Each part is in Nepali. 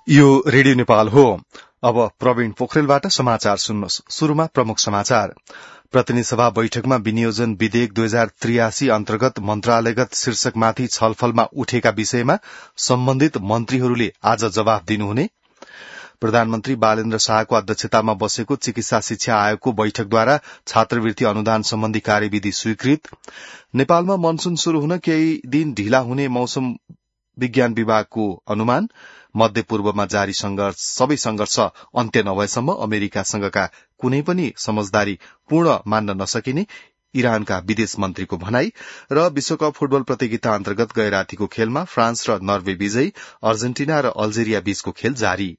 यो रेडियो नेपाल हो। अब प्रवीण पोखरेलबाट समाचार सुन्नुहोस्। शुरूमा प्रमुख समाचार। प्रतिनिधि सभा बैठकमा विनियोजन विधेयक 2083 अन्तर्गत मन्त्रालयगत शीर्षकमाथि छलफलमा उठेका विषयमा सम्बन्धित मन्त्रीहरूले आज जवाफ दिनुहुने। प्रधानमन्त्री बालेन्द्र शाहको अध्यक्षतामा बसेको चिकित्सा शिक्षा आयोगको बैठकद्वारा छात्रवृत्ति अनुदान सम्बन्धी कार्यविधि स्वीकृत। नेपालमा मनसून शुरू हुन केही दिन ढिला हुने मौसम विज्ञान विभागको अनुमान। मध्यपूर्वमा जारी सबै संघर्ष अन्त्य नभएसम्म अमेरिकासँगका कुनै पनि समझदारी पूर्ण मान्न नसकिने इरानका विदेश मन्त्रीको भनाई। र विश्वकप फुटबल प्रतियोगिता अन्तर्गत गएरातीको खेलमा फ्रान्स र नर्वे विजयी, अर्जेन्टिना र अल्जेरिया बीचको खेल जारी।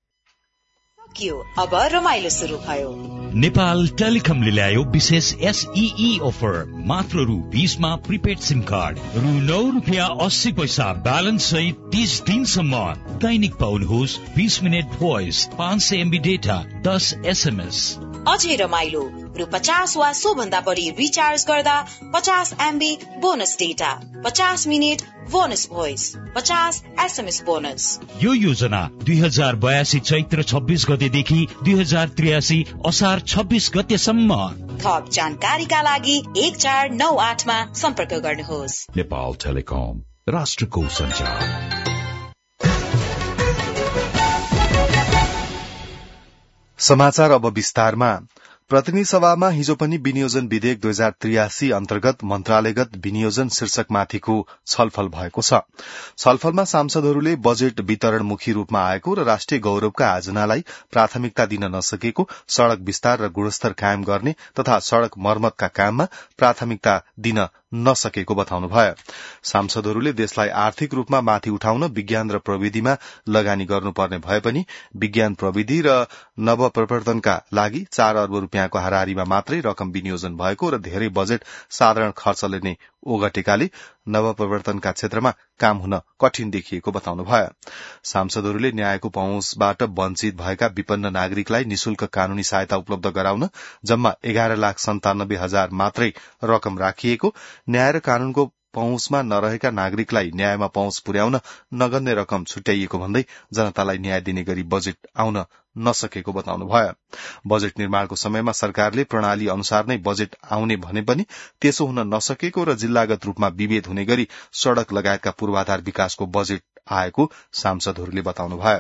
अब रमाइलो शुरू भयो। नेपाल टेलिकमले ल्यायो विशेष SEE अफर। मात्र रु 20 मा प्रिपेड सिम कार्ड, रु 9.80 ब्यालेन्स सहित 30 दिनसम्म। दैनिक पाउनुहोस् 20 minute voice, 500 MB data, 10 SMS। अझै रमाइलो, रु 50 वा सो भन्दा बढी रिचार्ज गर्दा 50 MB bonus data, 50 minute bonus voice, 50 SMS bonus. यो योजना 2082 चैत्र 26 गतेदेखि 2083 असार 26 गतेसम्म। थप जानकारीका लागि 1498 मा सम्पर्क गर्नुहोस्। नेपाल टेलिकम, राष्ट्रको सञ्चार। समाचार अब विस्तारमा। प्रतिनिधि सभामा हिजो पनि विनियोजन विधेयक 2083 अन्तर्गत मन्त्रालयगत विनियोजन शीर्षकमाथिको छलफल भएको छ। छलफलमा सांसदहरूले बजेट वितरणमुखी रूपमा आएको र राष्ट्रिय गौरवका आयोजनालाई प्राथमिकता दिन नसकेको, सड़क विस्तार र गुणस्तर कायम गर्ने तथा सड़क मर्मतका काममा प्राथमिकता दिन नसकेको बताउनुभयो। सांसदहरूले देशलाई आर्थिक रूपमा माथि उठाउन विज्ञान र प्रविधिमा लगानी गर्नुपर्ने भए पनि विज्ञान प्रविधि र नवप्रवर्तनका लागि 4 अर्ब रूपियाँको हाराहारीमा मात्रै रकम विनियोजन भएको र धेरै बजेट साधारण खर्चले नै ओगटेकाले नवप्रवर्तनका क्षेत्रमा काम हुन कठिन देखिएको बताउनुभयो। सांसदहरूले न्यायको पहुँचबाट वञ्चित भएका विपन्न नागरिकलाई निशुल्क कानूनी सहायता उपलब्ध गराउन जम्मा 11,97,000 मात्रै रकम राखिएको, न्याय र कानूनको पहुँचमा नरहेका नागरिकलाई न्यायमा पहुँच पुर्याउन नगन्य रकम छुट्याइएको भन्दै जनतालाई न्याय दिने गरी बजेट आउन नसकेको बताउनुभयो। बजेट निर्माणको समयमा सरकारले प्रणाली अनुसार नै बजेट आउने भने पनि त्यसो हुन नसकेको र जिल्लागत रूपमा विभेद हुने गरी सड़क लगायतका पूर्वाधार विकासको बजेट आएको सांसदहरूले बताउनुभयो।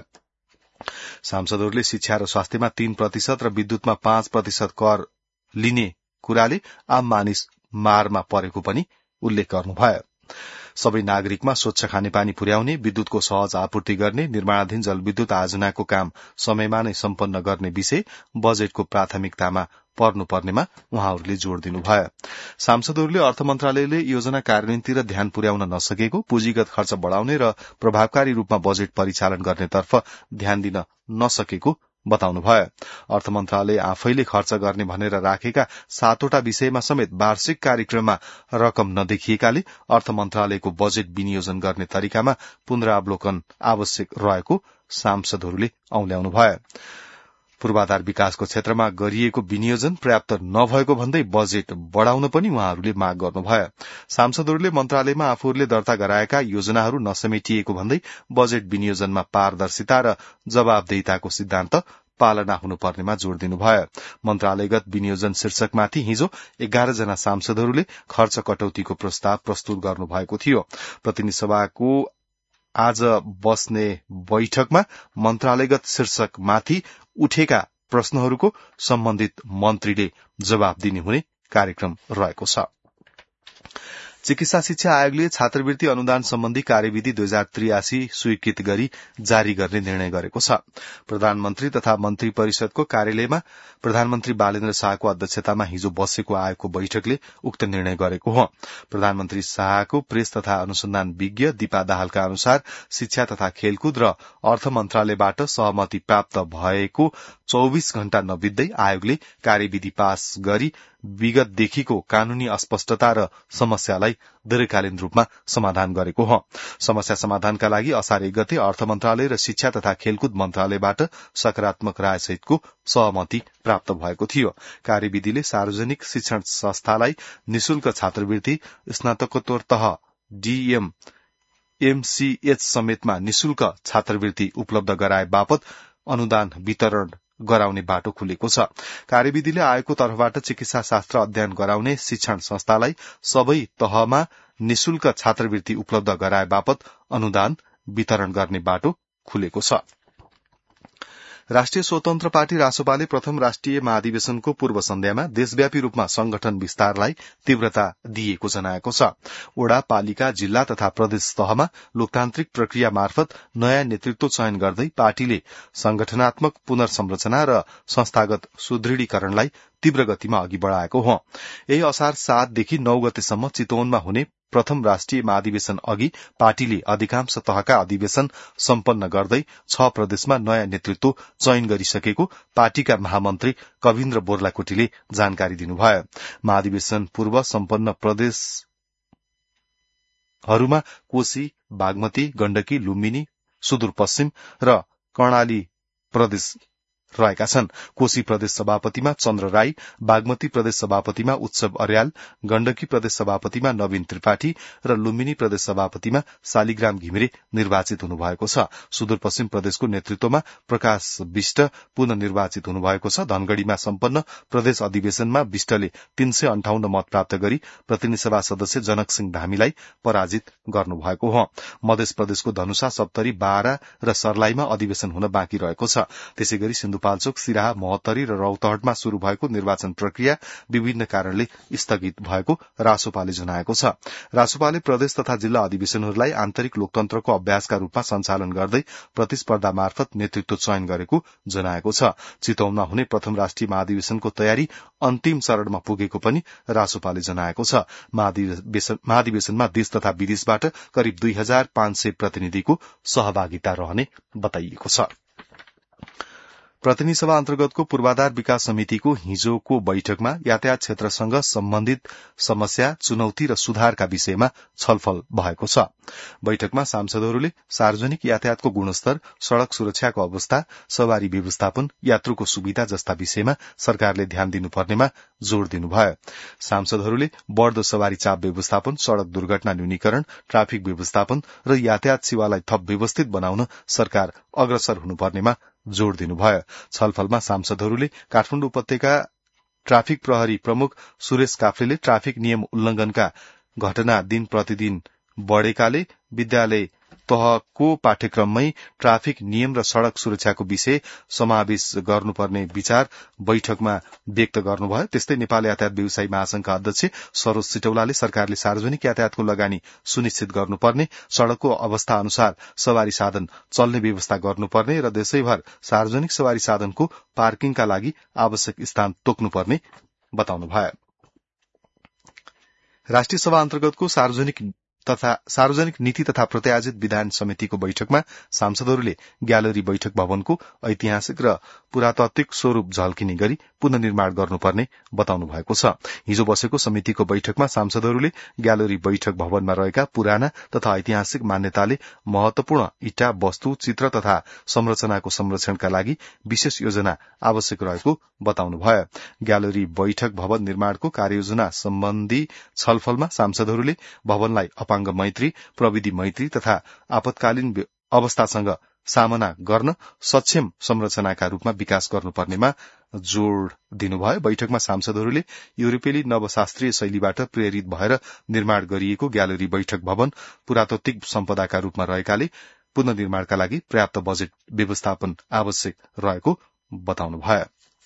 सांसदहरूले शिक्षा र स्वास्थ्यमा 3% र विद्युतमा 5% कर लिने कुराले आम मानिस मारमा परेको पनि उल्लेख गर्नुभयो। सबै नागरिकमा स्वच्छ खानेपानी पुर्याउने, विद्युतको सहज आपूर्ति गर्ने, निर्माणाधीन जलविद्युत आयोजनाको काम समयमा नै सम्पन्न गर्ने विषय बजेटको प्राथमिकतामा पर्नुपर्नेमा उहाँहरूले जोड़ दिनुभयो। सांसदहरूले अर्थ मन्त्रालयले योजना कार्यान्वयनतिर ध्यान पुर्याउन नसकेको, पुँजीगत खर्च बढ़ाउने र प्रभावकारी रूपमा बजेट परिचालन गर्नेतर्फ ध्यान दिन नसकेको बताउनुभयो। अर्थ मन्त्रालय आफैले खर्च गर्ने भनेर राखेका 7वटा विषयमा समेत वार्षिक कार्यक्रममा रकम नदेखिएकाले अर्थ मन्त्रालयको बजेट विनियोजन गर्ने तरिकामा पुनरावलोकन आवश्यक रहेको सांसदहरूले औल्याउनुभयो। पूर्वाधार विकासको क्षेत्रमा गरिएको विनियोजन पर्याप्त नभएको भन्दै बजेट बढ़ाउन पनि उहाँहरूले माग गर्नुभयो। सांसदहरूले मन्त्रालयमा आफूहरूले दर्ता गराएका योजनाहरू नसमेटिएको भन्दै बजेट विनियोजनमा पारदर्शिता र जवाबदेहिताको सिद्धान्त पालना हुनुपर्नेमा जोड़ दिनुभयो। मन्त्रालयगत विनियोजन शीर्षकमाथि हिजो 11 जना सांसदहरूले खर्च कटौतीको प्रस्ताव प्रस्तुत गर्नुभएको थियो। प्रतिनिधि सभाको आज बस्ने बैठकमा मन्त्रालयगत शीर्षकमाथि उठेका प्रश्नहरूको सम्बन्धित मन्त्रीले जवाब दिने हुने कार्यक्रम रहेको छ। चिकित्सा शिक्षा आयोगले छात्रवृत्ति अनुदान सम्बन्धी कार्यविधि 2083 स्वीकृत गरी जारी गर्ने निर्णय गरेको छ। प्रधानमन्त्री तथा मन्त्री परिषदको कार्यालयमा प्रधानमन्त्री बालेन्द्र शाहको अध्यक्षतामा हिजो बसेको आयोगको बैठकले उक्त निर्णय गरेको हो। प्रधानमन्त्री शाहको प्रेस तथा अनुसन्धान विज्ञ दीपा दाहालका अनुसार शिक्षा तथा खेलकुद र अर्थ मन्त्रालयबाट सहमति प्राप्त भएको 24 घण्टा नबित्दै आयोगले कार्यविधि पास गरी विगतदेखिको कानूनी अस्पष्टता र समस्यालाई दीर्घकालीन रूपमा समाधान गरेको हो। समस्या समाधानका लागि असार 1 गते अर्थ मन्त्रालय र शिक्षा तथा खेलकुद मन्त्रालयबाट सकारात्मक रायसहितको सहमति प्राप्त भएको थियो। कार्यविधिले सार्वजनिक शिक्षण संस्थालाई निशुल्क छात्रवृत्ति, स्नातकोत्तर तह DEM एमसीएच समेतमा निशुल्क छात्रवृत्ति उपलब्ध गराए बापत अनुदान वितरण गराउने बाटो खुलेको छ। कार्यविधिले आयोगको तर्फबाट चिकित्सा शास्त्र अध्ययन गराउने शिक्षण संस्थालाई सबै तहमा निशुल्क छात्रवृत्ति उपलब्ध गराए बापत अनुदान वितरण गर्ने बाटो खुलेको छ। राष्ट्रिय स्वतन्त्र पार्टी रासोपाले प्रथम राष्ट्रिय महाधिवेशनको पूर्व सन्ध्यामा देशव्यापी रूपमा संगठन विस्तारलाई तीव्रता दिएको जनाएको छ। वडा, पालिका, जिल्ला तथा प्रदेश तहमा लोकतान्त्रिक प्रक्रिया मार्फत नयाँ नेतृत्व चयन गर्दै पार्टीले संगठनात्मक पुनर्संरचना र संस्थागत सुदृढीकरणलाई तीव्र गतिमा अघि बढ़ाएको हो। यही असार 7 देखि 9 गतेसम्म चितवनमा हुने प्रथम राष्ट्रिय महाधिवेशन अघि पार्टीले अधिकांश तहका अधिवेशन सम्पन्न गर्दै 6 प्रदेशमा नयाँ नेतृत्व चयन गरिसकेको पार्टीका महामन्त्री कविन्द्र बोर्लाकोटीले जानकारी दिनुभयो। महाधिवेशन पूर्व सम्पन्न प्रदेशहरूमा कोशी, बागमती, गण्डकी, लुम्बिनी, सुदूरपश्चिम र कर्णाली प्रदेश रहेका छन्। कोशी प्रदेश सभापतिमा चन्द्र राई, बागमती प्रदेश सभापतिमा उत्सव अर्याल, गण्डकी प्रदेश सभापतिमा नवीन त्रिपाठी र लुम्बिनी प्रदेश सभापतिमा शालिग्राम घिमिरे निर्वाचित हुनुभएको छ। सुदूरपश्चिम प्रदेशको नेतृत्वमा प्रकाश विष्ट पुनः निर्वाचित हुनुभएको छ। धनगढ़ीमा सम्पन्न प्रदेश अधिवेशनमा विष्टले 358 मत प्राप्त गरी प्रतिनिधि सभा सदस्य जनक सिंह धामीलाई पराजित गर्नुभएको हो। मध्य प्रदेशको धनुषा, सप्तरी, बारा र सर्लाहीमा अधिवेशन हुन बाँकी रहेको छ। त्यसैगरी सिन्धुपाल्चोक, सिराहा, महोत्तरी र रौतहटमा शुरू भएको निर्वाचन प्रक्रिया विभिन्न कारणले स्थगित भएको रासोपाले जनाएको छ। रासोपाले प्रदेश तथा जिल्ला अधिवेशनहरूलाई आन्तरिक लोकतन्त्रको अभ्यासका रूपमा सञ्चालन गर्दै प्रतिस्पर्धा मार्फत नेतृत्व चयन गरेको जनाएको छ। चितवनमा हुने प्रथम राष्ट्रिय महाधिवेशनको तयारी अन्तिम चरणमा पुगेको पनि रासोपाले जनाएको छ। महाधिवेशनमा देश तथा विदेशबाट करिब 2500 प्रतिनिधिको सहभागिता रहने बताइएको छ। प्रतिनिधि सभा अन्तर्गतको पूर्वाधार विकास समितिको हिजोको बैठकमा यातायात क्षेत्रसँग सम्बन्धित समस्या, चुनौती र सुधारका विषयमा छलफल भएको छ। बैठकमा सांसदहरूले सार्वजनिक यातायातको गुणस्तर, सड़क सुरक्षाको अवस्था, सवारी व्यवस्थापन, यात्रुको सुविधा जस्ता विषयमा सरकारले ध्यान दिनुपर्नेमा जोड़ दिनुभयो। सांसदहरूले बढ़दो सवारी चाप व्यवस्थापन, सड़क दुर्घटना न्यूनीकरण, ट्राफिक व्यवस्थापन र यातायात सेवालाई थप व्यवस्थित बनाउन सरकार अग्रसर हुनुपर्नेमा जोड़ दिनुभयो। छलफलमा सांसदहरूले काठमाडौँ उपत्यका ट्राफिक प्रहरी प्रमुख सुरेश काफ्लेले ट्राफिक नियम उल्लंघनका घटना दिन प्रतिदिन बढ़ेकाले विद्यालय तहको पाठ्यक्रममै ट्राफिक नियम र सड़क सुरक्षाको विषय समावेश गर्नुपर्ने विचार बैठकमा व्यक्त गर्नुभयो। त्यस्तै नेपाल यातायात व्यवसायी महासंघका अध्यक्ष सरोज सिटौलाले सरकारले सार्वजनिक यातायातको लगानी सुनिश्चित गर्नुपर्ने, सड़कको अवस्था अनुसार सवारी साधन चल्ने व्यवस्था गर्नुपर्ने र देशैभर सार्वजनिक सवारी साधनको पार्किङका लागि आवश्यक स्थान तोक्नुपर्ने बताउनुभयो। राष्ट्रिय सभा अन्तर्गतको सार्वजनिक नीति तथा प्रत्यायोजित विधान समितिको बैठकमा सांसदहरूले ग्यालरी बैठक भवनको ऐतिहासिक र पुरातात्विक स्वरूप झल्किने गरी पुनर्निर्माण गर्नुपर्ने बताउनु भएको छ। हिजो बसेको समितिको बैठकमा सांसदहरूले ग्यालरी बैठक भवनमा रहेका पुराना तथा ऐतिहासिक मान्यताले महत्वपूर्ण इँटा, वस्तु, चित्र तथा संरचनाको संरक्षणका लागि विशेष योजना आवश्यक रहेको बताउनुभयो। ग्यालरी बैठक भवन निर्माणको कार्ययोजना सम्बन्धी छलफलमा सांसदहरूले भवनलाई अपाङ्ग मैत्री, प्रविधि मैत्री तथा आपतकालीन अवस्थासँग सामना गर्न सक्षम संरचनाका रूपमा विकास गर्नुपर्नेमा जोड़ दिनुभयो। बैठकमा सांसदहरूले युरोपेली नवशास्त्रीय शैलीबाट प्रेरित भएर निर्माण गरिएको ग्यालरी बैठक भवन पुरातात्विक सम्पदाका रूपमा रहेकाले पुनर्निर्माणका लागि पर्याप्त बजेट व्यवस्थापन आवश्यक रहेको बताउनुभयो।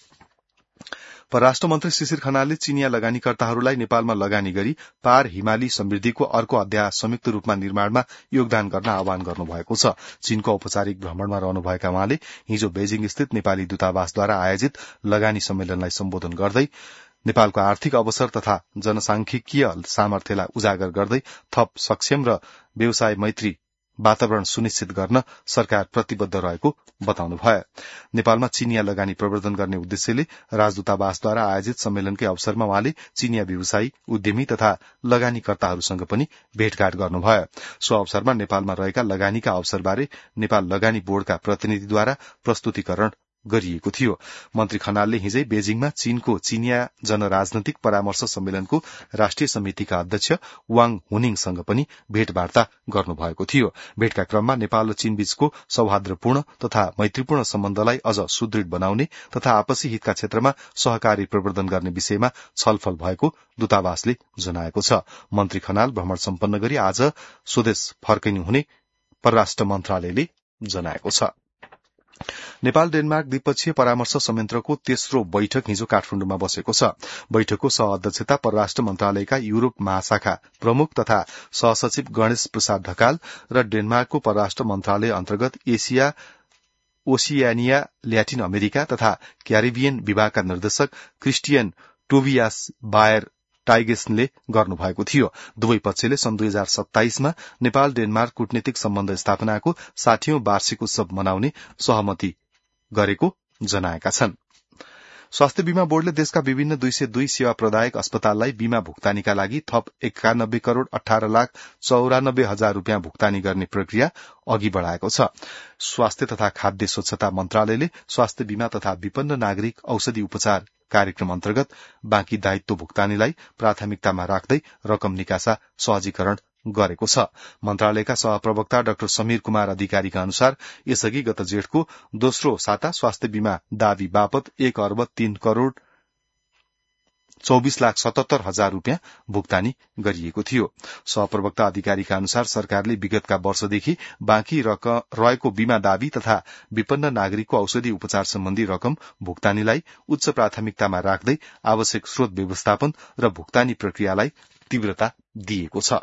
परराष्ट्र मन्त्री शिशिर खनालले चीनिया लगानीकर्ताहरूलाई नेपालमा लगानी गरी पार हिमाली समृद्धिको अर्को अध्याय संयुक्त रूपमा निर्माणमा योगदान गर्न आह्वान गर्नुभएको छ। चीनको औपचारिक भ्रमणमा रहनुभएका उहाँले हिजो बेजिङ स्थित नेपाली दूतावासद्वारा आयोजित लगानी सम्मेलनलाई सम्बोधन गर्दै नेपालको आर्थिक अवसर तथा जनसांख्यिकीय सामर्थ्यलाई उजागर गर्दै थप सक्षम र व्यवसाय मैत्री वातावरण सुनिश्चित गर्न सरकार प्रतिबद्ध रहेको बताउनुभयो। नेपालमा चीनिया लगानी प्रवर्धन गर्ने उद्देश्यले राजदूतावासद्वारा आयोजित सम्मेलनकै अवसरमा उहाँले चीनिया व्यवसायी, उद्यमी तथा लगानीकर्ताहरूसँग पनि भेटघाट गर्नुभयो। सो अवसरमा नेपालमा रहेका लगानीका अवसरबारे नेपाल लगानी बोर्डका प्रतिनिधिद्वारा प्रस्तुतिकरण गरिएको थियो। मन्त्री खनालले हिजै बेजिङमा चीनको चिनिया जनराजनैतिक परामर्श सम्मेलनको राष्ट्रिय समितिका अध्यक्ष वाङ हुनिङसँग पनि भेटवार्ता गर्नुभएको थियो। भेटका क्रममा नेपाल र चीन बीचको सौहार्दपूर्ण तथा मैत्रीपूर्ण सम्बन्धलाई अझ सुदृढ़ बनाउने तथा आपसी हितका क्षेत्रमा सहकारी प्रवर्धन गर्ने विषयमा छलफल भएको दूतावासले जनाएको छ। मन्त्री खनाल भ्रमण सम्पन्न गरी आज स्वदेश फर्किनुहुने परराष्ट्र मन्त्रालयले जनाएको छ। नेपाल डेनमार्क द्विपक्षीय परामर्श संयन्त्रको तेस्रो बैठक हिजो काठमाडौँमा बसेको छ। बैठकको सह अध्यक्षता परराष्ट्र मन्त्रालयका युरोप महाशाखा प्रमुख तथा सहसचिव गणेश प्रसाद ढकाल र डेनमार्कको परराष्ट्र मन्त्रालय अन्तर्गत एसिया, ओसियानिया, ल्याटिन अमेरिका तथा क्यारिबियन विभागका निर्देशक क्रिस्टियन टोबियास बायर टाइगेसनले गर्नुभएको थियो। दुवै पक्षले सन् 2027 मा नेपाल डेनमार्क कूटनीतिक सम्बन्ध स्थापनाको 60औं वार्षिक उत्सव मनाउने सहमति गरेको जनाएका छन्। स्वास्थ्य बीमा बोर्डले देशका विभिन्न 202 सेवा प्रदायक अस्पताललाई बीमा भुक्तानीका लागि थप 91 करोड़ 18 लाख 94 हजार रूपियाँ भुक्तानी गर्ने प्रक्रिया अघि बढ़ाएको छ। स्वास्थ्य तथा खाद्य स्वच्छता मन्त्रालयले स्वास्थ्य बीमा तथा विपन्न नागरिक औषधि उपचार कार्यक्रम अन्तर्गत बाँकी दायित्व भुक्तानीलाई प्राथमिकतामा राख्दै रकम निकासा सहजीकरण गरेको छ। मन्त्रालयका सहप्रवक्ता डाक्टर समीर कुमार अधिकारीका अनुसार यसअघि गत जेठको दोस्रो साता स्वास्थ्य बीमा दावी बापत 1 अर्ब 3 करोड़ 24 लाख 77 हजार रूपियाँ भुक्तानी गरिएको थियो। सहप्रवक्ता अधिकारीका अनुसार सरकारले विगतका वर्षदेखि बाँकी रहेको बीमा दावी तथा विपन्न नागरिकको औषधि उपचार सम्बन्धी रकम भुक्तानीलाई उच्च प्राथमिकतामा राख्दै आवश्यक स्रोत व्यवस्थापन र भुक्तानी प्रक्रियालाई तीव्रता दिएको छ।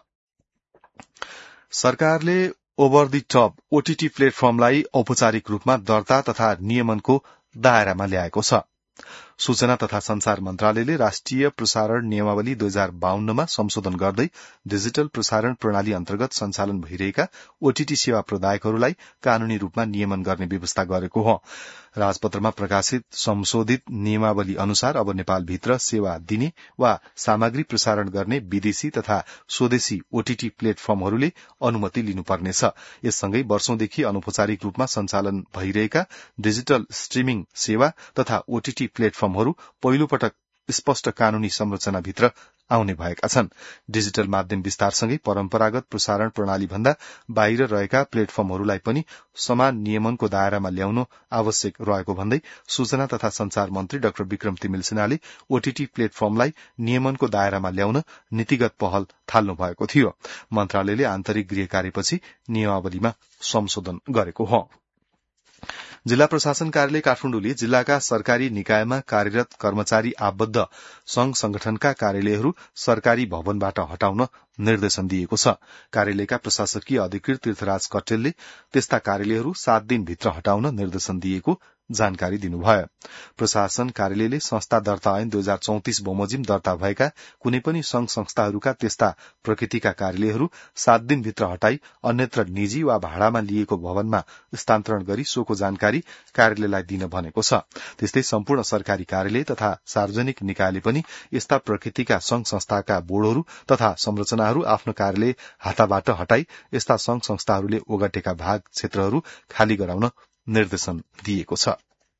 सरकारले ओभर द टप ओटीटी प्लेटफर्मलाई औपचारिक रूपमा दर्ता तथा नियमनको दायरामा ल्याएको छ। सूचना तथा संचार मन्त्रालयले राष्ट्रिय प्रसारण नियमावली 2052 मा संशोधन गर्दै डिजिटल प्रसारण प्रणाली अन्तर्गत सञ्चालन भइरहेका ओटीटी सेवा प्रदायकहरूलाई कानूनी रूपमा नियमन गर्ने व्यवस्था गरेको हो। राजपत्रमा प्रकाशित संशोधित नियमावली अनुसार अब नेपालभित्र सेवा दिने वा सामग्री प्रसारण गर्ने विदेशी तथा स्वदेशी ओटीटी प्लेटफर्महरूले अनुमति लिनुपर्नेछ। यससँगै वर्षौंदेखि अनौपचारिक रूपमा सञ्चालन भइरहेका डिजिटल स्ट्रिमिङ सेवा तथा ओटीटी प्लेटफर्महरू पहिलो पटक स्पष्ट कानूनी संरचनाभित्र आउने भएका छन्। डिजिटल माध्यम विस्तारसँगै परम्परागत प्रसारण प्रणाली भन्दा बाहिर रहेका प्लेटफर्महरूलाई पनि समान नियमनको दायरामा ल्याउन आवश्यक रहेको भन्दै सूचना तथा संचार मन्त्री डाक्टर विक्रम तिमिल सिन्हाले ओटीटी प्लेटफर्मलाई नियमनको दायरामा ल्याउन नीतिगत पहल थाल्नु भएको थियो। मन्त्रालयले आन्तरिक गृह कार्यपछि नियमावलीमा संशोधन गरेको हो। जिल्ला प्रशासन कार्यालय काठमाडौँले जिल्लाका सरकारी निकायमा कार्यरत कर्मचारी आबद्ध संघ संगठनका कार्यालयहरू सरकारी भवनबाट हटाउन निर्देशन दिएको छ। कार्यालयका प्रशासकीय अधिकृत तीर्थराज कटेलले त्यस्ता कार्यालयहरू 7 दिनभित्र हटाउन निर्देशन दिएको जानकारी दिनुभयो। प्रशासन कार्यालयले संस्था दर्ता ऐन 2034 बमोजिम दर्ता भएका कुनै पनि संघ संस्थाहरूका त्यस्ता प्रकृतिका कार्यालयहरू 7 दिनभित्र हटाई अन्यत्र निजी वा भाडामा लिएको भवनमा स्थानान्तरण गरी सोको जानकारी कार्यालयलाई दिन भनेको छ। त्यस्तै सम्पूर्ण सरकारी कार्यालय तथा सार्वजनिक निकायले पनि यस्ता प्रकृतिका संघ संस्थाका बोर्डहरू तथा संरचनाहरू आफ्नो कार्यालय हाताबाट हटाई यस्ता संघ संस्थाहरूले ओगटेका भाग क्षेत्रहरू खाली गराउन निर्देशन दिएको छ।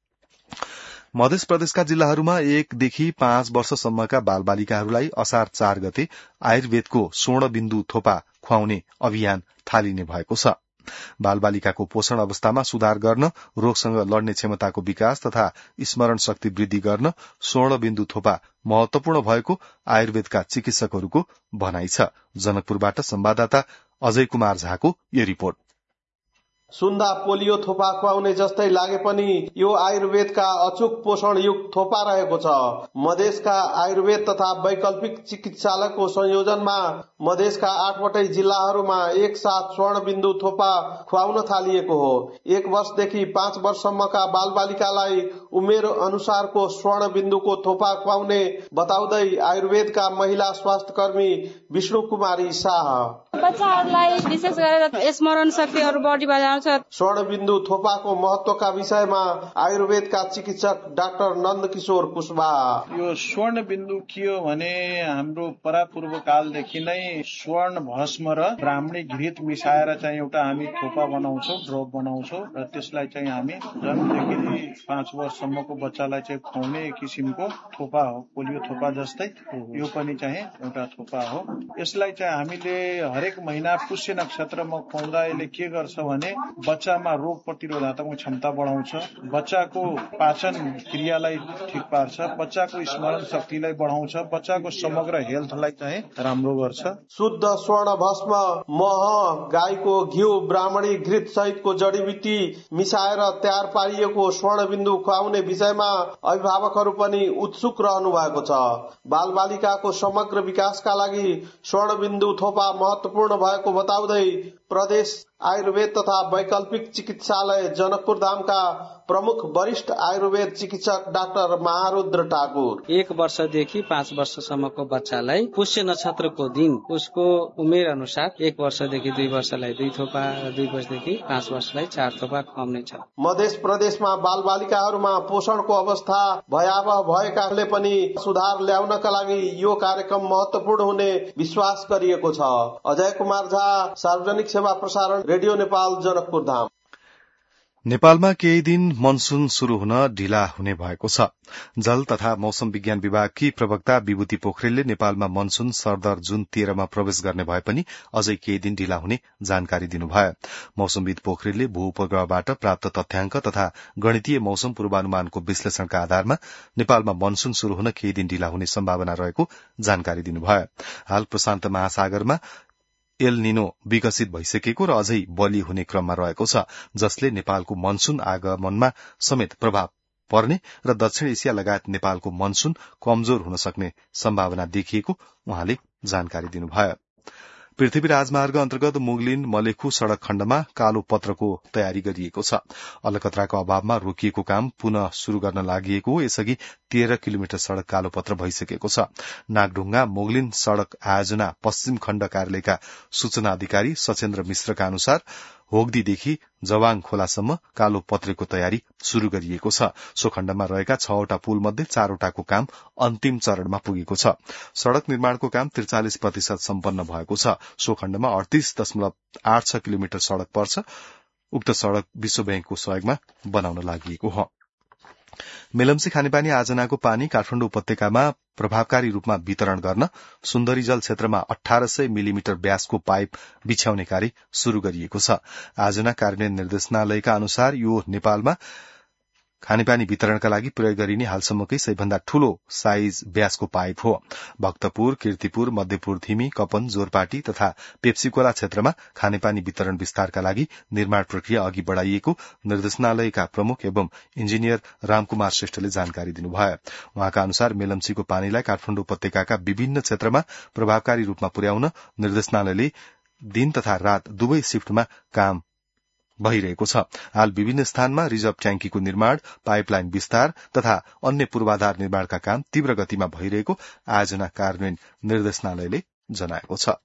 मध्य प्रदेशका जिल्लाहरूमा 1 देखि 5 वर्षसम्मका बालबालिकाहरूलाई असार 4 गते आयुर्वेदको स्वर्णबिन्दु थोपा खुवाउने अभियान थालिने भएको छ। बालबालिकाको पोषण अवस्थामा सुधार गर्न, रोगसँग लड्ने क्षमताको विकास तथा स्मरण शक्ति वृद्धि गर्न स्वर्णबिन्दु थोपा महत्वपूर्ण भएको आयुर्वेदका चिकित्सकहरूको भनाइ छ। जनकपुरबाट संवाददाता अजय कुमार झाको यो रिपोर्ट। सुन्दा पोलियो थोपा खुवाउने जस्तै लागे पनि यो आयुर्वेदका अचूक पोषणयुक्त थोपा रहेको छ। मधेसका आयुर्वेद तथा वैकल्पिक चिकित्सालयको संयोजनमा मधेसका 8वटै जिल्लाहरूमा एक साथ स्वर्णबिन्दु थोपा खुवाउन थालिएको हो। 1 वर्षदेखि 5 वर्षसम्मका बालबालिकालाई उमेर अनुसारको स्वर्णबिन्दुको थोपा खुवाउने बताउँदै आयुर्वेदका महिला स्वास्थ्य कर्मी विष्णु कुमारी शाह, बच्चाहरूलाई विशेष गरेर स्मरण शक्तिहरू बढी बढाउँछ। स्वर्णबिन्दु थोपाको महत्वका विषयमा आयुर्वेदका चिकित्सक डाक्टर नन्दकिशोर कुशवाहा। यो स्वर्णबिन्दु के हो भने हाम्रो परापूर्व कालदेखि नै स्वर्ण भस्म र ब्राह्मणी घृत मिसाएर चाहिँ एउटा हामी थोपा बनाउँछौँ, ड्रप बनाउँछौँ र त्यसलाई चाहिँ हामी जन्मदेखि 5 वर्षसम्मको बच्चालाई चाहिँ खुवाउने किसिमको थोपा हो। पोलियो थोपा जस्तै यो पनि चाहिँ एउटा थोपा हो। यसलाई चाहिँ हामीले हरेक महिना पुष्य नक्षत्रमा खुवाउँदा यसले के गर्छ भने बच्चामा रोग प्रतिरोधात्मक क्षमता बढाउँछ, बच्चाको पाचन क्रियालाई ठिक पार्छ, बच्चाको स्मरण शक्तिलाई बढाउँछ, बच्चाको समग्र हेल्थलाई चाहिँ राम्रो गर्छ। शुद्ध स्वर्ण भस्म, मह, गाईको घिउ, ब्राह्मणी घृत सहितको जडीबुटी मिसाएर तयार पारिएको स्वर्णबिन्दु खुवाउने विषयमा अभिभावकहरू पनि उत्सुक रहनु भएको छ। बालबालिकाको समग्र विकासका लागि स्वर्णबिन्दु थोपा महत्वपूर्ण भएको बताउँदै प्रदेश आयुर्वेद तथा वैकल्पिक चिकित्सालय जनकपुर धामका प्रमुख वरिष्ठ आयुर्वेद चिकित्सक डाक्टर महारुद्र ठाकुर 1 वर्षदेखि 5 वर्षसम्मको बच्चालाई पुष्य नक्षत्रको दिन उसको उमेर अनुसार 1 वर्षदेखि 2 वर्षलाई 2 थोपा र 2 वर्षदेखि 5 वर्षलाई 4 थोपा खुवाउने छ। मध्य प्रदेशमा बालबालिकाहरूमा पोषणको अवस्था भयावह भएकाले पनि सुधार ल्याउनका लागि यो कार्यक्रम महत्वपूर्ण हुने विश्वास गरिएको छ। अजय कुमार झा, सार्वजनिक सेवा प्रसारण, रेडियो नेपाल, जनकपुर धाम। नेपालमा केही दिन मनसून शुरू हुन ढिला हुने भएको छ। जल तथा मौसम विज्ञान विभागकी प्रवक्ता विभूति पोखरेलले नेपालमा मनसून सरदर जुन 13 मा प्रवेश गर्ने भए पनि अझै केही दिन ढिला हुने जानकारी दिनुभयो। मौसमविद पोखरेलले भूउपग्रहबाट प्राप्त तथ्याङ्क तथा गणितीय मौसम पूर्वानुमानको विश्लेषणका आधारमा नेपालमा मनसून शुरू हुन केही दिन ढिला हुने सम्भावना रहेको जानकारी दिनुभयो। हाल प्रशान्त महासागरमा एल निनो विकसित भइसकेको र अझै बलियो हुने क्रममा रहेको छ, जसले नेपालको मनसून आगमनमा समेत प्रभाव पर्ने र दक्षिण एसिया लगायत नेपालको मनसून कमजोर हुन सक्ने सम्भावना देखिएको उहाँले जानकारी दिनुभयो। पृथ्वी राजमार्ग अन्तर्गत मुगलिन मलेखु सड़क खण्डमा कालो पत्रको तयारी गरिएको छ। अलकत्राको अभावमा रोकिएको काम पुनः शुरू गर्न लागि यसअघि 13 किलोमिटर सड़क कालो पत्र भइसकेको छ। नागढुङ्गा मुगलिन सड़क आयोजना पश्चिम खण्ड कार्यालयका सूचना अधिकारी सचेन्द्र मिश्रका अनुसार होगदीदेखि जवाङ खोलासम्म कालो पत्रेको तयारी शुरू गरिएको छ। सो खण्डमा रहेका 6वटा पुल मध्ये 4वटाको काम अन्तिम चरणमा पुगेको छ। सड़क निर्माणको काम 43% सम्पन्न भएको छ। सो खण्डमा 38.86 किलोमिटर सड़क पर्छ। उक्त सड़क विश्व बैंकको सहयोगमा बनाउन लागि हो। मेलम्ची खानेपानी आयोजनाको पानी काठमाडौँ उपत्यकामा प्रभावकारी रूपमा वितरण गर्न सुन्दरी जल क्षेत्रमा 1800 मिलिमिटर व्यासको पाइप बिछ्याउने कार्य शुरू गरिएको छ। आयोजना कार्यान्वयन निर्देशनालयका अनुसार यो नेपालमा खानेपानी वितरणका लागि प्रयोग गरिने हालसम्मकै सबैभन्दा ठूलो साइज व्यासको पाइप हो। भक्तपुर, कीर्तिपुर, मध्यपुर थिमी, कपन, जोरपाटी तथा पेप्सीकोला क्षेत्रमा खानेपानी वितरण विस्तारका लागि निर्माण प्रक्रिया अघि बढ़ाइएको निर्देशनालयका प्रमुख एवं इन्जिनियर रामकुमार श्रेष्ठले जानकारी दिनुभयो। उहाँका अनुसार मेलम्चीको पानीलाई काठमाडौँ उपत्यकाका विभिन्न क्षेत्रमा प्रभावकारी रूपमा पुर्याउन निर्देशनालयले दिन तथा रात दुवै शिफ्टमा काम भइरहेको छ। हाल विभिन्न स्थानमा रिजर्भ ट्याङ्कीको निर्माण, पाइपलाइन विस्तार तथा अन्य पूर्वाधार निर्माणका काम तीव्र गतिमा भइरहेको आयोजना कार्यान्वयन निर्देशनालयले जनाएको छ।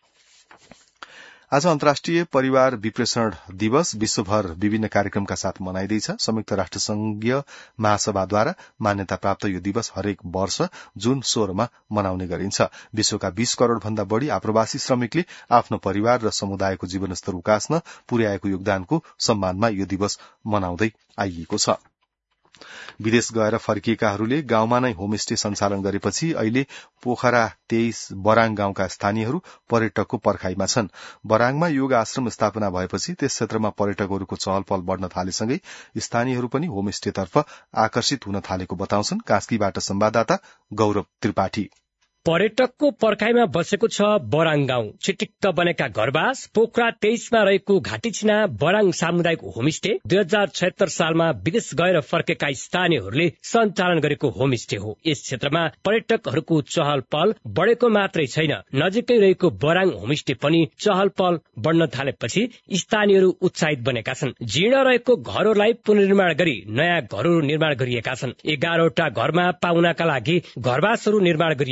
आज अन्तर्राष्ट्रिय परिवार विप्रेषण दिवस विश्वभर विभिन्न कार्यक्रमका साथ मनाइँदैछ। संयुक्त राष्ट्र संघीय महासभाद्वारा मान्यता प्राप्त यो दिवस हरेक वर्ष जुन 16 मा मनाउने गरिन्छ। विश्वका 20 करोड़ भन्दा बढ़ी आप्रवासी श्रमिकले आफ्नो परिवार र समुदायको जीवनस्तर उकास्न पुर्याएको योगदानको सम्मानमा यो दिवस मनाउँदै आइएको छ। विदेश गएर फर्किएकाहरूले गाउँमा नै होमस्टे सञ्चालन गरेपछि अहिले पोखरा 23 बराङ गाउँका स्थानीयहरू पर्यटकको पर्खाइमा छन्। बराङमा योग आश्रम स्थापना भएपछि त्यस क्षेत्रमा पर्यटकहरूको चहल पहल बढ़न थालेसँगै स्थानीयहरू पनि होमस्टेतर्फ आकर्षित हुन थालेको बताउँछन् कास्कीबाट संवाददाता गौरव त्रिपाठी। पर्यटकको पर्खाइमा बसेको छ बराङ गाउँ। छिटिक्क बनेका घरबास पोखरा 23 मा रहेको घाटीछिना बराङ सामुदायिक होमस्टे 2076 सालमा विदेश गएर फर्केका स्थानीयहरूले सञ्चालन गरेको होमस्टे हो। यस क्षेत्रमा पर्यटकहरूको चहल पहल बढेको मात्रै छैन, नजिकै रहेको बराङ होमस्टे पनि चहल पहल बढ्न थालेपछि स्थानीयहरू उत्साहित बनेका छन्। जीर्ण रहेको घरहरूलाई पुनर्निर्माण गरी नयाँ घरहरू निर्माण गरिएका छन्। 11वटा घरमा पाउनका लागि घरबासहरू निर्माण गरिएको छ।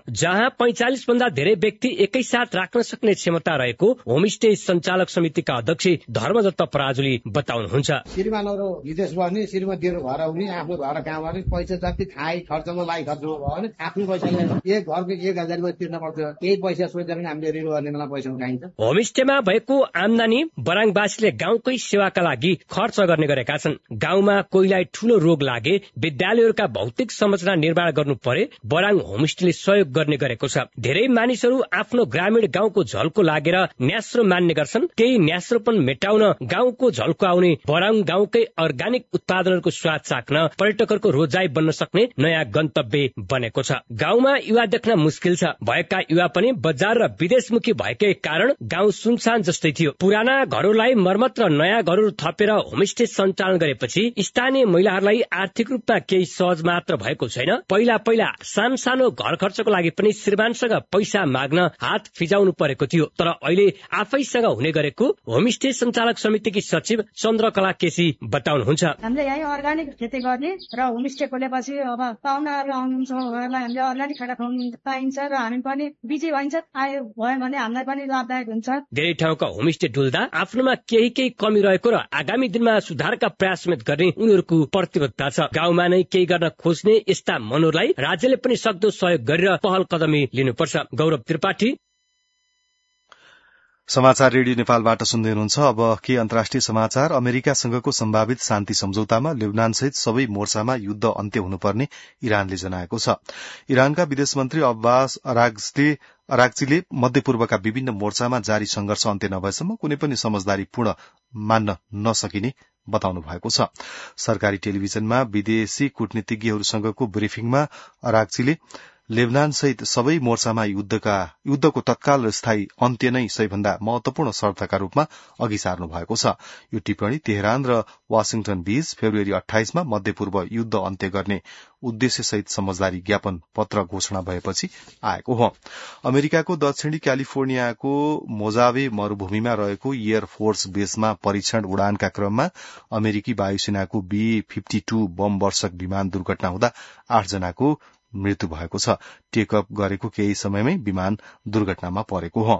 जहाँ 45 भन्दा धेरै व्यक्ति एकैसाथ राख्न सक्ने क्षमता रहेको होमस्टे सञ्चालक समितिका अध्यक्ष धर्मदत्त पराजुली बताउनुहुन्छ। श्रीमानहरू विदेश बस्ने, श्रीमतीहरू घर आउने, आफ्नो घर काम गर्ने, पैसा जति खाइ खर्चमा लागि खर्च भयो भने आफ्नो पैसाले एक घरको 1000 रुपियाँ तिर्न पर्छ। केही पैसा सोचेर पनि हामीले ऋण गर्ने बेला पैसा उठाइन्छ। होमस्टेमा भएको आम्दानी बराङवासीले गाउँकै सेवाका लागि खर्च गर्ने गरेका छन्। गाउँमा कोहीलाई ठूलो रोग लागे विद्यालयहरूका भौतिक संरचना निर्माण गर्नु परे बराङ होमस्टेले सहयोग गर्ने गरेको छ। धेरै मानिसहरू आफ्नो ग्रामीण गाउँको झल्को लागेर न्यास्रो मान्ने गर्छन्। त्यही न्यास्रोपन मेटाउन गाउँको झल्को आउने बराङ गाउँकै अर्ग्यानिक उत्पादनहरूको स्वाद चाख्न पर्यटकहरूको रोजाइ बन्न सक्ने नयाँ गन्तव्य बनेको छ। गाउँमा युवा देख्न मुस्किल छ। भएका युवा पनि बजार र विदेशमुखी भएकै कारण गाउँ सुनसान जस्तै थियो। पुराना घरहरूलाई मर्मत र नयाँ घरहरू थपेर होमस्टे सञ्चालन गरेपछि स्थानीय महिलाहरूलाई आर्थिक रूपमा केही सहज मात्र भएको छैन। पहिला सानो सानो घर खर्चको लागि पनि श्रीमानसँग पैसा माग्न हात फिजाउनु परेको थियो। तर अहिले आफैसँग हुने गरेको होमस्टे सञ्चालक समितिकी सचिव चन्द्रकला केसी बताउनुहुन्छ। हामीले यही अर्ग्यानिक खेती गर्ने र होमस्टे खोलेपछि अब पाहुनाहरू आउनुहुन्छ, हामीले अर्ग्यानिक खाना खुवाउनु पाइन्छ र हामी पनि बिजी भइन्छ। आयो भयो भने हामीलाई पनि लाभदायक हुन्छ। धेरै ठाउँका होमस्टे डुल्दा आफ्नोमा केही कमी रहेको र आगामी दिनमा सुधारका प्रयास समेत गर्ने उनीहरूको प्रतिबद्धता छ। गाउँमा नै केही गर्न खोज्ने यस्ता मनहरूलाई राज्यले पनि सक्दो सहयोग गरेर पहल कदमी लिनुपर्छ। गौरव त्रिपाठी, समाचार रेडियो नेपालबाट सुन्दै हुनुहुन्छ। अब के अन्तर्राष्ट्रिय समाचार। अमेरिकासँगको सम्भावित शान्ति सम्झौतामा लेबनानसहित सबै मोर्चामा युद्ध अन्त्य हुनुपर्ने इरानले जनाएको छ। इरानका विदेश मन्त्री अब्बास अराक्चीले मध्यपूर्वका विभिन्न मोर्चामा जारी संघर्ष अन्त्य नभएसम्म कुनै पनि समझदारीपूर्ण मान्न नसकिने बताउनु भएको छ। सरकारी टेलिभिजनमा विदेशी कूटनीतिज्ञहरूसँगको ब्रिफिङमा अराक्चीले लेबनान सहित सबै मोर्चामा युद्धको तत्काल स्थायी अन्त्य नै सबैभन्दा महत्वपूर्ण शर्तका रूपमा अघि सार्नु भएको छ। यो टिप्पणी तेहरान र वाशिंगटन बीच फेब्रुअरी 28 मा मध्यपूर्व युद्ध अन्त्य गर्ने उद्देश्यसहित समझदारी ज्ञापन पत्र घोषणा भएपछि आएको हो। अमेरिकाको दक्षिणी क्यालिफोर्नियाको मोजावे मरूभूमिमा रहेको एयर फोर्स बेसमा परीक्षण उडानका क्रममा अमेरिकी वायुसेनाको B-52 बम वर्षक विमान दुर्घटना हुँदा 8 जनाको मृत्यु भएको छ। टेकअप गरेको केही समयमै विमान दुर्घटनामा परेको हो।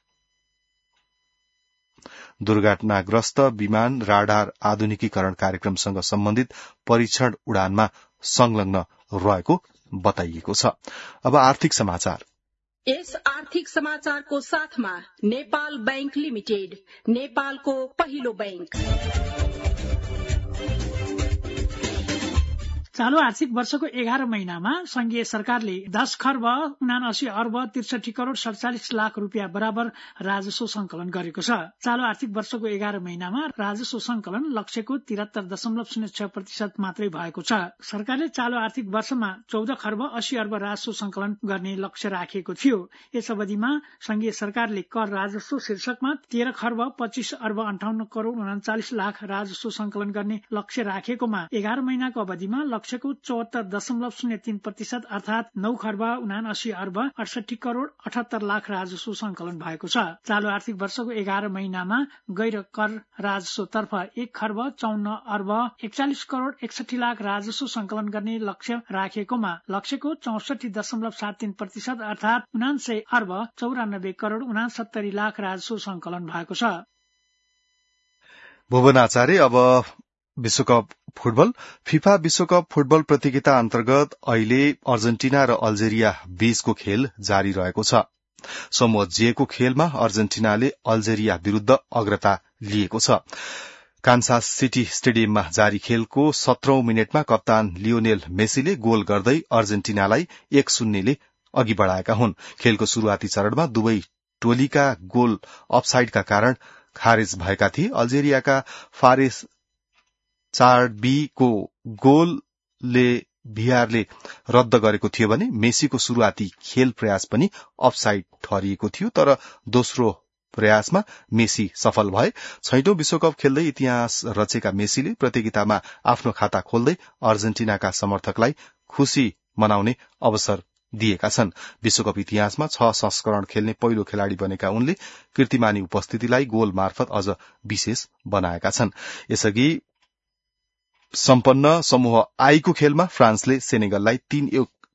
दुर्घटनाग्रस्त विमान राडार आधुनिकीकरण कार्यक्रमसँग सम्बन्धित परीक्षण उडानमा संलग्न रहेको बताइएको छ। अब आर्थिक समाचार। यस आर्थिक समाचारको साथमा नेपाल बैंक लिमिटेड, नेपालको पहिलो बैंक। चालू आर्थिक वर्षको 11 महिनामा संघीय सरकारले 10 खर्ब 79 अर्ब 63 करोड़ 47 लाख रुपियाँ बराबर राजस्व संकलन गरेको छ। चालू आर्थिक वर्षको 11 महिनामा राजस्व संकलन लक्ष्यको 73.06% मात्रै भएको छ। सरकारले चालू आर्थिक वर्षमा 14 खर्ब 80 अर्ब राजस्व संकलन गर्ने लक्ष्य राखेको थियो। यस अवधिमा संघीय सरकारले कर राजस्व शीर्षकमा 13 खर्ब 25 अर्ब 58 करोड़ 39 लाख राजस्व संकलन गर्ने लक्ष्य राखेकोमा 11 महिनाको अवधिमा लक्ष्यको 74.03% अर्थात 9 खर्ब 79 अर्ब 68 करोड़ 78 लाख राजस्व संकलन भएको छ। चालू आर्थिक वर्षको 11 महिनामा गैर कर राजस्व तर्फ 1 खर्ब 54 अर्ब 41 करोड़ 61 लाख राजस्व संकलन गर्ने लक्ष्य राखेकोमा लक्ष्यको 64.73% अर्थात 79 अर्ब 94 करोड़ 69 लाख राजस्व संकलन भएको छ। भुवन आचार्य, अब विश्वकप फुटबल। फिफा विश्वकप फुटबल प्रतियोगिता अन्तर्गत अहिले अर्जेन्टिना र अल्जेरिया बीचको खेल जारी रहेको छ। समूह जे को खेलमा अर्जेन्टिनाले अल्जेरिया विरूद्ध अग्रता लिएको छ। कान्सास सिटी स्टेडियममा जारी खेलको 17औं मिनेटमा कप्तान लियोनेल मेसीले गोल गर्दै अर्जेन्टिनालाई 1-0 ले अघि बढ़ाएका हुन्। खेलको शुरूआती चरणमा दुवै टोलीका गोल अफसाइडका कारण खारेज भएका थिए। अल्जेरियाका फारिस चार्बी को गोलले भिआरले रद्द गरेको थियो भने मेसीको शुरूआती खेल प्रयास पनि अफसाइड ठहरिएको थियो, तर दोस्रो प्रयासमा मेसी सफल भए। 6औं विश्वकप खेल्दै इतिहास रचेका मेसीले प्रतियोगितामा आफ्नो खाता खोल्दै अर्जेन्टिनाका समर्थकलाई खुशी मनाउने अवसर दिएका छन्। विश्वकप इतिहासमा 6 संस्करण खेल्ने पहिलो खेलाड़ी बनेका उनले कीर्तिमानी उपस्थितिलाई गोल मार्फत अझ विशेष बनाएका छन्। यसअघि सम्पन्न समूह आई को खेलमा फ्रान्सले सेनेगललाई 3-1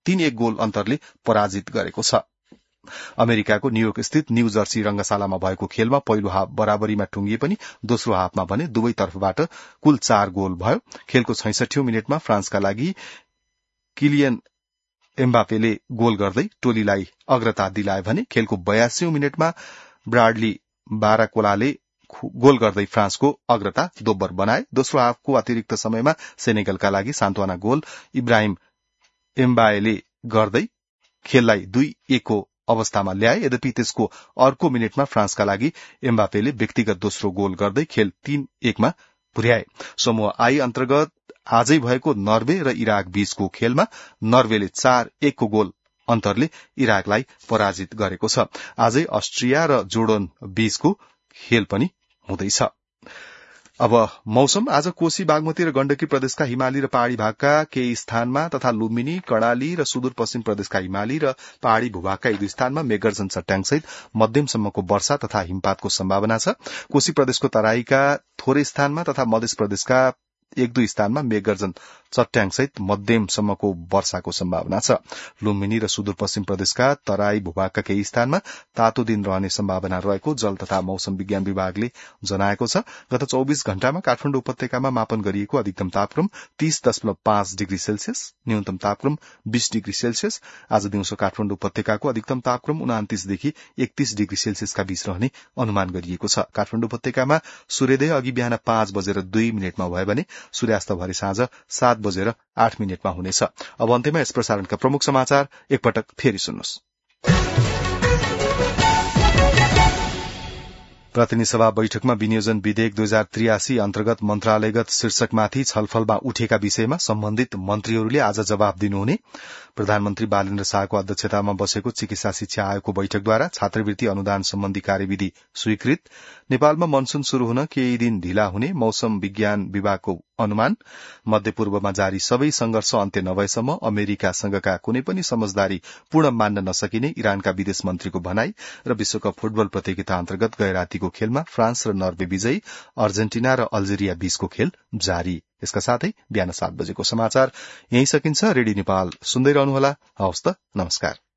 3-1 गोल अन्तरले पराजित गरेको छ। अमेरिकाको न्यूयोर्क स्थित न्यू जर्सी रंगशालामा भएको खेलमा पहिलो हाफ बराबरीमा टुंगिए पनि दोस्रो हाफमा भने दुवै तर्फबाट कुल 4 गोल भयो। खेलको 66औं मिनेटमा फ्रान्सका लागि किलियन एम्बापेले गोल गर्दै टोलीलाई अग्रता दिलाए भने खेलको 82औं मिनेटमा ब्राडली बाराकोलाले गोल गर्दै फ्रान्सको अग्रता दोब्बर बनाए। दोस्रो हाफको अतिरिक्त समयमा सेनेगलका लागि सान्त्वना गोल इब्राहिम एम्बाएले गर्दै खेललाई 2-1 को अवस्थामा ल्याए। यद्यपि त्यसको अर्को मिनेटमा फ्रान्सका लागि एम्बापेले व्यक्तिगत दोस्रो गोल गर्दै खेल 3-1 मा पुर्याए। समूह आई अन्तर्गत आजै भएको नर्वे र इराक बीचको खेलमा नर्वेले 4-1 को गोल अन्तरले इराकलाई पराजित गरेको छ। आजै अस्ट्रिया र जोर्डन बीचको खेल पनि हुँदैछ। अब मौसम। आज कोशी बागमती र गण्डकी प्रदेशका हिमाली र पहाड़ी भागका केही स्थानमा तथा लुम्बिनी कर्णाली र सुदूरपश्चिम प्रदेशका हिमाली र पहाड़ी भूभागका एक दुई स्थानमा मेघगर्जन चट्याङसहित मध्यमसम्मको वर्षा तथा हिमपातको सम्भावना छ। कोशी प्रदेशको तराईका थोरै स्थानमा तथा मध्य प्रदेशका एक दुई स्थानमा मेघगर्जन चट्याङसहित मध्यमसम्मको वर्षाको सम्भावना छ। लुम्बिनी र सुदूरपश्चिम प्रदेशका तराई भूभागका केही स्थानमा तातो दिन रहने सम्भावना रहेको जल तथा मौसम विज्ञान विभागले जनाएको छ। गत 24 घण्टामा काठमाडौँ उपत्यकामा मापन गरिएको अधिकतम तापक्रम 30.5 डिग्री सेल्सियस, न्यूनतम तापक्रम 20 डिग्री सेल्सियस। आज दिउँसो काठमाडौँ उपत्यकाको अधिकतम तापक्रम 29 देखि 31 डिग्री सेल्सियसका बीच रहने अनुमान गरिएको छ। काठमाडौँ उपत्यकामा सूर्योदय अघि बिहान 5:02 भयो भने सूर्यास्त भरे साँझ 7:08 हुनेछ। अब अन्त्यमा यस प्रसारणका प्रमुख समाचार एकपटक फेरि सुन्नुहोस्। प्रतिनिधि सभा बैठकमा विनियोजन विधेयक 2083 अन्तर्गत मन्त्रालयगत शीर्षकमाथि छलफलमा उठेका विषयमा सम्बन्धित मन्त्रीहरूले आज जवाब दिनुहुने प्रधानमन्त्री बालेन्द्र शाहको अध्यक्षतामा बसेको चिकित्सा शिक्षा आयोगको बैठकद्वारा छात्रवृत्ति अनुदान सम्बन्धी कार्यविधि स्वीकृत। नेपालमा मनसून शुरू हुन केही दिन ढिला हुने मौसम विज्ञान विभागको अनुमान। मध्यपूर्वमा जारी सबै संघर्ष अन्त्य नभएसम्म अमेरिकासँगका कुनै पनि समझदारी पूर्ण मान्न नसकिने इरानका विदेश मन्त्रीको भनाई। र विश्वकप फुटबल प्रतियोगिता अन्तर्गत गैरातीको खेलमा फ्रान्स र नर्वे विजयी, अर्जेन्टिना र अल्जेरिया बीचको खेल जारी। यसका साथै बिहान 7 बजेको समाचार यही सकिन्छ। रेडियो नेपाल सुन्दै रहनुहोला। हवस् त, नमस्कार।